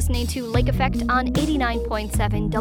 listening to Lake Effect on 89.7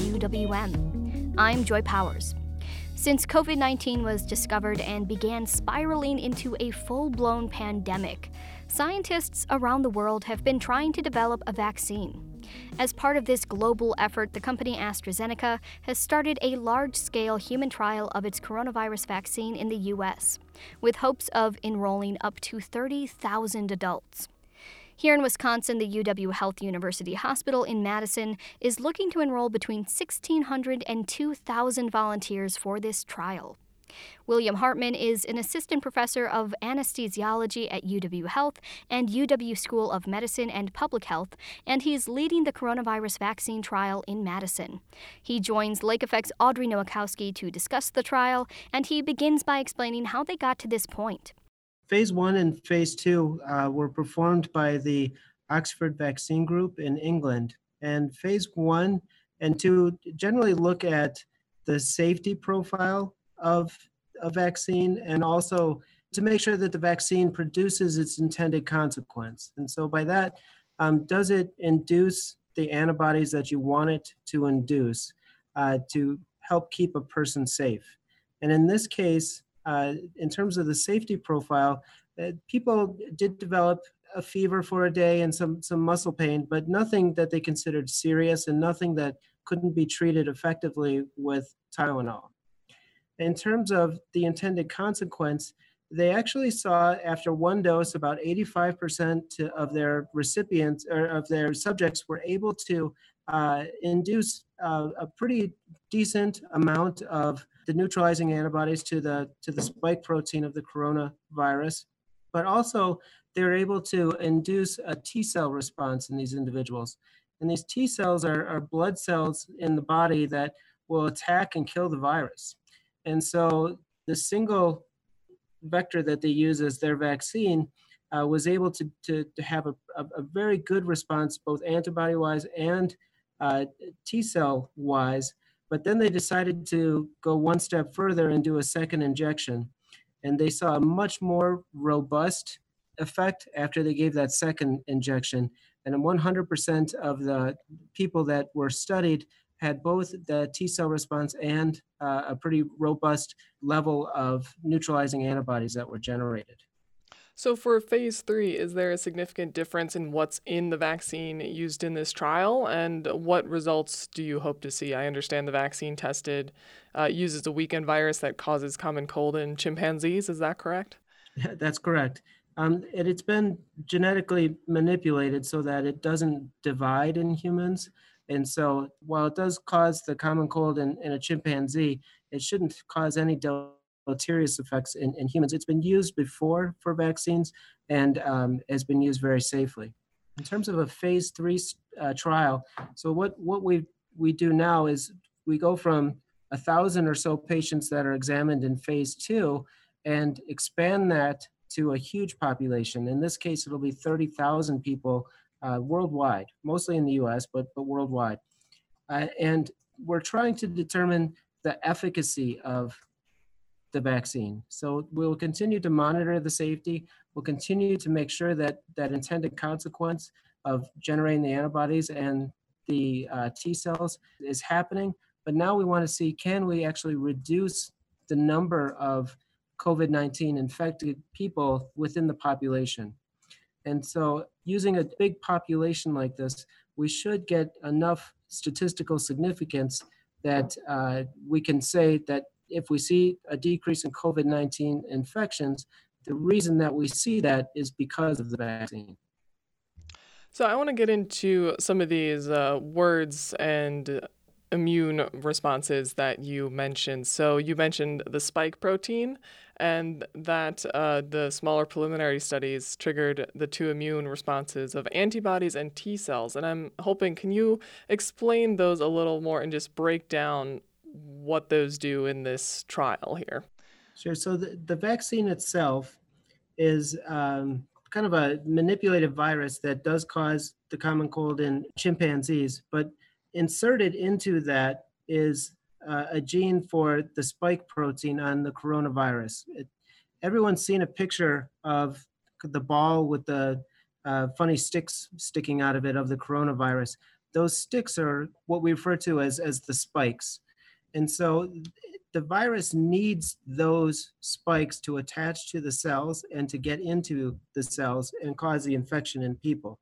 WUWM. I'm Joy Powers. Since COVID-19 was discovered and began spiraling into a full-blown pandemic, scientists around the world have been trying to develop a vaccine. As part of this global effort, the company AstraZeneca has started a large-scale human trial of its coronavirus vaccine in the U.S., with hopes of enrolling up to 30,000 adults. Here in Wisconsin, the UW Health University Hospital in Madison is looking to enroll between 1,600 and 2,000 volunteers for this trial. William Hartman is an assistant professor of anesthesiology at UW Health and UW School of Medicine and Public Health, and he's leading the coronavirus vaccine trial in Madison. He joins Lake Effect's Audrey Nowakowski to discuss the trial, and he begins by explaining how they got to this point. Phase 1 and Phase 2 were performed by the Oxford Vaccine Group in England. And Phase 1 and 2 generally look at the safety profile of a vaccine and also to make sure that the vaccine produces its intended consequence. And so by that, does it induce the antibodies that you want it to induce to help keep a person safe? And in this case, in terms of the safety profile, people did develop a fever for a day and some muscle pain, but nothing that they considered serious and nothing that couldn't be treated effectively with Tylenol. In terms of the intended consequence, they actually saw after one dose about 85% of their recipients or of their subjects were able to induce a pretty decent amount of the neutralizing antibodies to the spike protein of the coronavirus, but also they're able to induce a T cell response in these individuals. And these T cells are blood cells in the body that will attack and kill the virus. And so the single vector that they use as their vaccine was able to have a very good response, both antibody-wise and T cell-wise. But then they decided to go one step further and do a second injection. And they saw a much more robust effect after they gave that second injection. And 100% of the people that were studied had both the T cell response and a pretty robust level of neutralizing antibodies that were generated. So for Phase 3, is there a significant difference in what's in the vaccine used in this trial, and what results do you hope to see? I understand the vaccine tested uses a weakened virus that causes common cold in chimpanzees. Is that correct? That's correct. It's been genetically manipulated so that it doesn't divide in humans. And so while it does cause the common cold in a chimpanzee, it shouldn't cause any deleterious effects in humans. It's been used before for vaccines and has been used very safely. In terms of a Phase 3 trial, so what we do now is we go from 1,000 or so patients that are examined in Phase 2 and expand that to a huge population. In this case, it'll be 30,000 people worldwide, mostly in the US, but worldwide. And we're trying to determine the efficacy of the vaccine. So we'll continue to monitor the safety. We'll continue to make sure that that intended consequence of generating the antibodies and the T cells is happening. But now we want to see, can we actually reduce the number of COVID-19 infected people within the population? And so using a big population like this, we should get enough statistical significance that we can say that if we see a decrease in COVID-19 infections, the reason that we see that is because of the vaccine. So I want to get into some of these words and immune responses that you mentioned. So you mentioned the spike protein and that the smaller preliminary studies triggered the two immune responses of antibodies and T cells. And I'm hoping, can you explain those a little more and just break down what those do in this trial here? Sure. So the vaccine itself is kind of a manipulated virus that does cause the common cold in chimpanzees, but inserted into that is a gene for the spike protein on the coronavirus. Everyone's seen a picture of the ball with the funny sticks sticking out of it of the coronavirus. Those sticks are what we refer to as the spikes. And so the virus needs those spikes to attach to the cells and to get into the cells and cause the infection in people.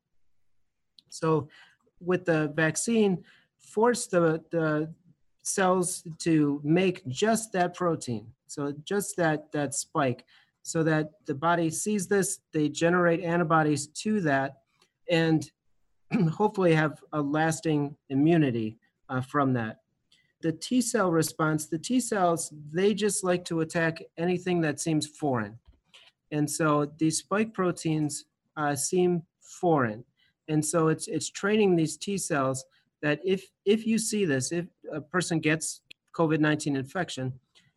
So with the vaccine, force the cells to make just that protein, so just that spike, so that the body sees this, they generate antibodies to that, and hopefully have a lasting immunity from that. The T cell response, the T cells, they just like to attack anything that seems foreign. And so these spike proteins seem foreign. And so it's training these T cells that if you see this, if a person gets COVID-19 infection,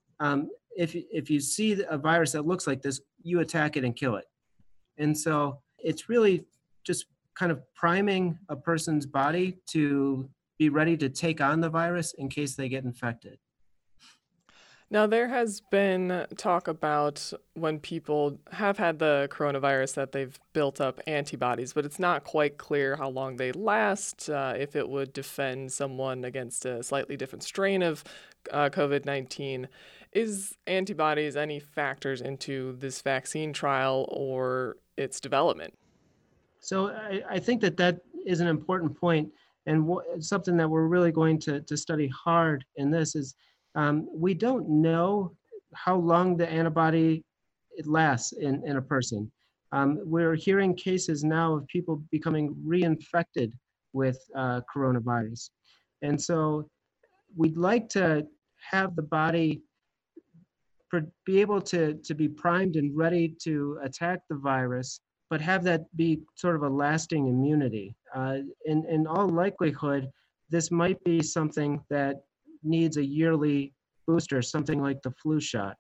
if you see a virus that looks like this, you attack it and kill it. And so it's really just kind of priming a person's body to be ready to take on the virus in case they get infected. Now, there has been talk about when people have had the coronavirus that they've built up antibodies, but it's not quite clear how long they last, if it would defend someone against a slightly different strain of COVID-19. Is antibodies any factors into this vaccine trial or its development? So I think that is an important point, and something that we're really going to study hard in this is we don't know how long the antibody it lasts in a person. We're hearing cases now of people becoming reinfected with coronavirus. And so we'd like to have the body be able to be primed and ready to attack the virus, but have that be sort of a lasting immunity. In all likelihood, this might be something that needs a yearly booster, something like the flu shot.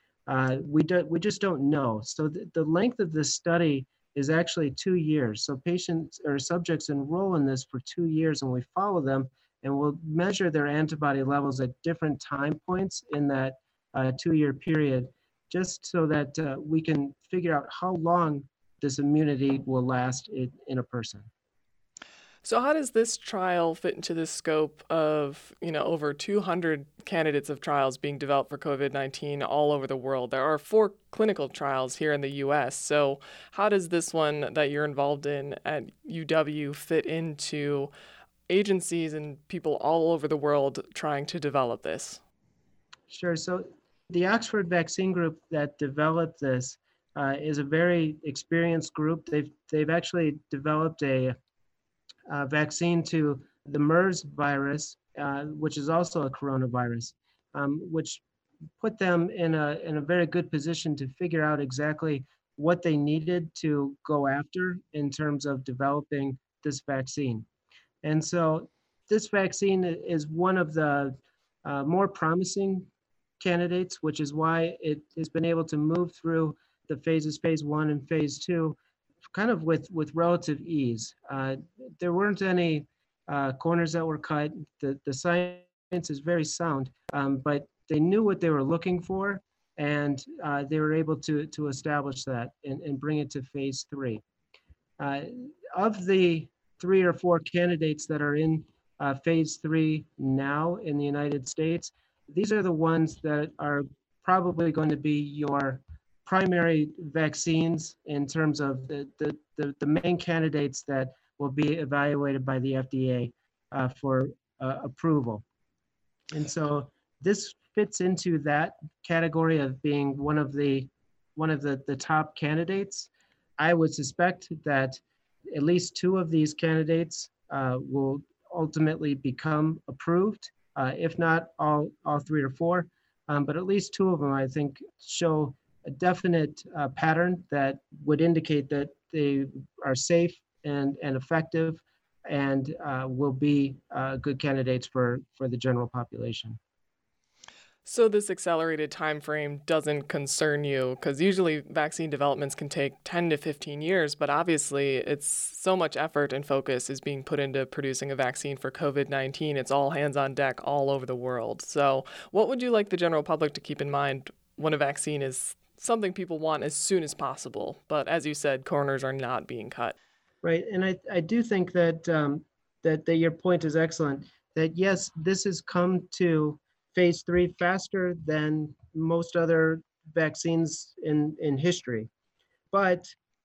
We just don't know. So the length of this study is actually 2 years. So patients or subjects enroll in this for 2 years, and we follow them, and we'll measure their antibody levels at different time points in that 2-year period, just so that we can figure out how long this immunity will last in a person. So how does this trial fit into the scope of, over 200 candidates of trials being developed for COVID-19 all over the world? There are 4 clinical trials here in the U.S. So how does this one that you're involved in at UW fit into agencies and people all over the world trying to develop this? Sure. So the Oxford Vaccine Group that developed this is a very experienced group. They've actually developed a vaccine to the MERS virus, which is also a coronavirus, which put them in a very good position to figure out exactly what they needed to go after in terms of developing this vaccine. And so this vaccine is one of the more promising candidates, which is why it has been able to move through the phases, phase 1 and phase 2, kind of with relative ease. There weren't any corners that were cut. The science is very sound, but they knew what they were looking for, and they were able to establish that and bring it to phase 3. Of the 3 or 4 candidates that are in phase 3 now in the United States, these are the ones that are probably going to be your primary vaccines in terms of the main candidates that will be evaluated by the FDA for approval. And so this fits into that category of being one of the top candidates. I would suspect that at least 2 of these candidates will ultimately become approved, if not all 3 or 4, but at least 2 of them, I think, show a definite pattern that would indicate that they are safe and effective and will be good candidates for the general population. So this accelerated time frame doesn't concern you, because usually vaccine developments can take 10 to 15 years, but obviously it's so much effort and focus is being put into producing a vaccine for COVID-19. It's all hands on deck all over the world. So what would you like the general public to keep in mind when a vaccine is something people want as soon as possible, but as you said, corners are not being cut? Right, and I do think that, that your point is excellent, that yes, this has come to phase 3 faster than most other vaccines in history. But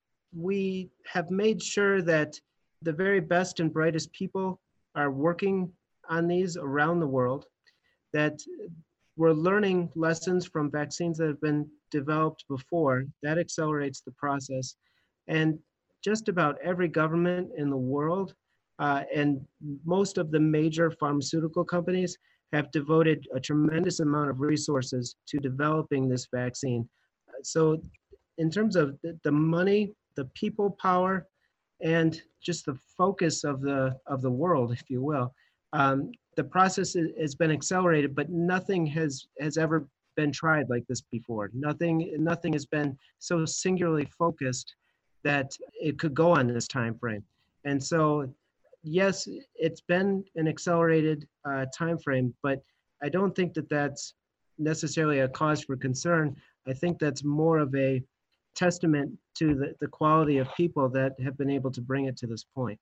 we have made sure that the very best and brightest people are working on these around the world, that we're learning lessons from vaccines that have been developed before. That accelerates the process. And just about every government in the world and most of the major pharmaceutical companies have devoted a tremendous amount of resources to developing this vaccine. So in terms of the money, the people power, and just the focus of the world, if you will, the process has been accelerated, but nothing has ever been tried like this before. Nothing has been so singularly focused that it could go on this time frame. And so, yes, it's been an accelerated time frame, but I don't think that that's necessarily a cause for concern. I think that's more of a testament to the quality of people that have been able to bring it to this point.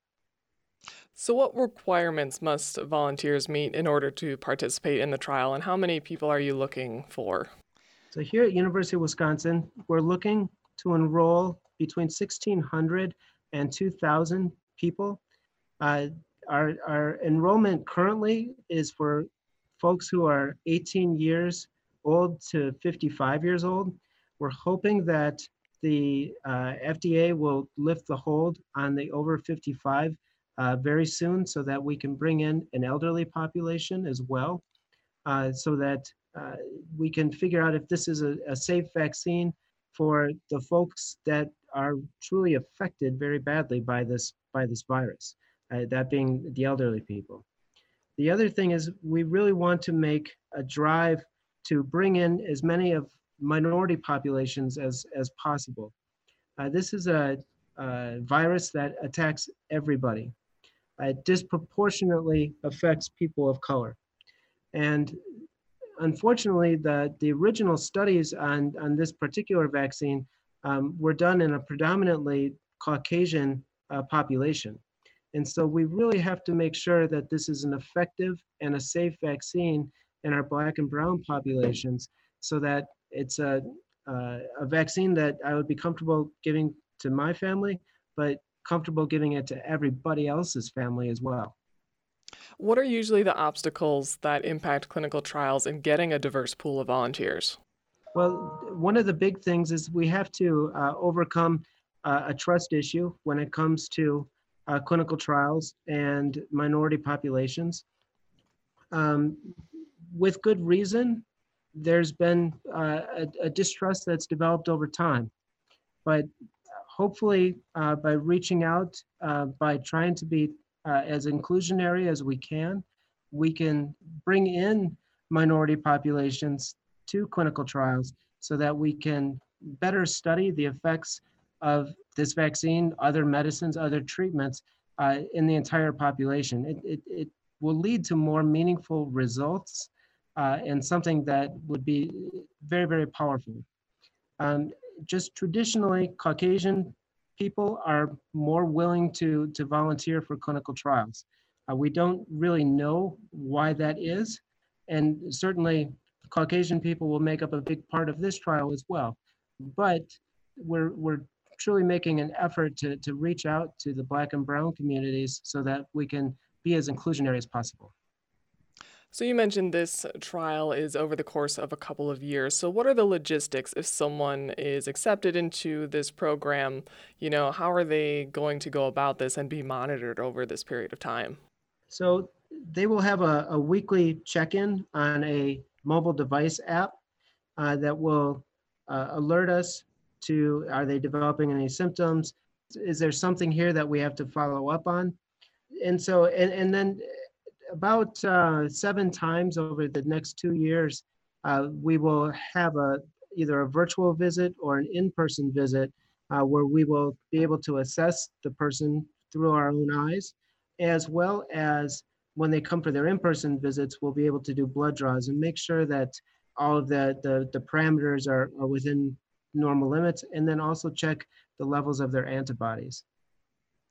So, what requirements must volunteers meet in order to participate in the trial, and how many people are you looking for? So here at University of Wisconsin, we're looking to enroll between 1,600 and 2,000 people. Uh, our enrollment currently is for folks who are 18 years old to 55 years old. We're hoping that the FDA will lift the hold on the over 55 very soon so that we can bring in an elderly population as well, so that uh, we can figure out if this is a safe vaccine for the folks that are truly affected very badly by this virus, that being the elderly people. The other thing is we really want to make a drive to bring in as many of minority populations as possible. This is a virus that attacks everybody. It disproportionately affects people of color. And unfortunately, the original studies on this particular vaccine were done in a predominantly Caucasian population. And so we really have to make sure that this is an effective and a safe vaccine in our Black and brown populations so that it's a vaccine that I would be comfortable giving to my family, but comfortable giving it to everybody else's family as well. What are usually the obstacles that impact clinical trials in getting a diverse pool of volunteers? Well, one of the big things is we have to overcome a trust issue when it comes to clinical trials and minority populations. Um, with good reason, there's been a distrust that's developed over time. But hopefully, by reaching out, by trying to be as inclusionary as we can bring in minority populations to clinical trials so that we can better study the effects of this vaccine, other medicines, other treatments in the entire population. It will lead to more meaningful results and something that would be very, very powerful. Um, just traditionally, Caucasian people are more willing to volunteer for clinical trials. We don't really know why that is. And certainly, Caucasian people will make up a big part of this trial as well. But we're truly making an effort to reach out to the Black and brown communities so that we can be as inclusionary as possible. So, you mentioned this trial is over the course of a couple of years. So, what are the logistics if someone is accepted into this program? How are they going to go about this and be monitored over this period of time? So they will have a weekly check-in on a mobile device app that will alert us to, are they developing any symptoms? Is there something here that we have to follow up on? And so, and then about 7 times over the next 2 years, we will have either a virtual visit or an in-person visit where we will be able to assess the person through our own eyes, as well as when they come for their in-person visits, we'll be able to do blood draws and make sure that all of the parameters are within normal limits, and then also check the levels of their antibodies.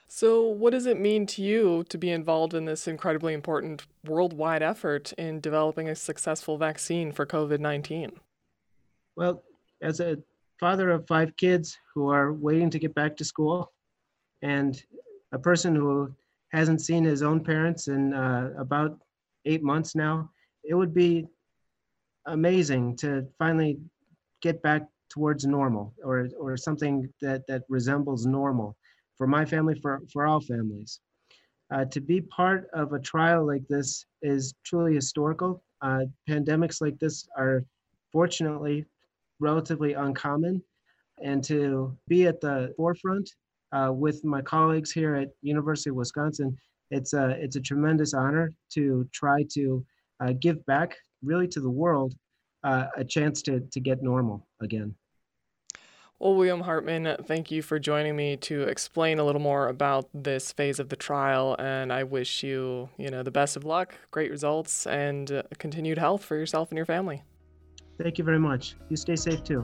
So, what does it mean to you to be involved in this incredibly important worldwide effort in developing a successful vaccine for COVID-19? Well, as a father of 5 kids who are waiting to get back to school, and a person who hasn't seen his own parents in about 8 months now, it would be amazing to finally get back towards normal, or something that resembles normal for my family, for all families. To be part of a trial like this is truly historical. Pandemics like this are fortunately relatively uncommon, and to be at the forefront with my colleagues here at University of Wisconsin, it's a tremendous honor to try to give back really to the world a chance to get normal again. Well, William Hartman, thank you for joining me to explain a little more about this phase of the trial, and I wish you, the best of luck, great results, and continued health for yourself and your family. Thank you very much. You stay safe too.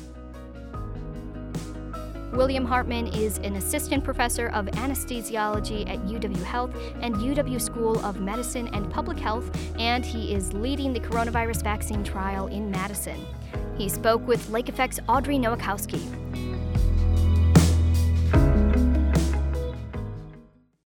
William Hartman is an assistant professor of anesthesiology at UW Health and UW School of Medicine and Public Health, and he is leading the coronavirus vaccine trial in Madison. He spoke with Lake Effect's Audrey Nowakowski.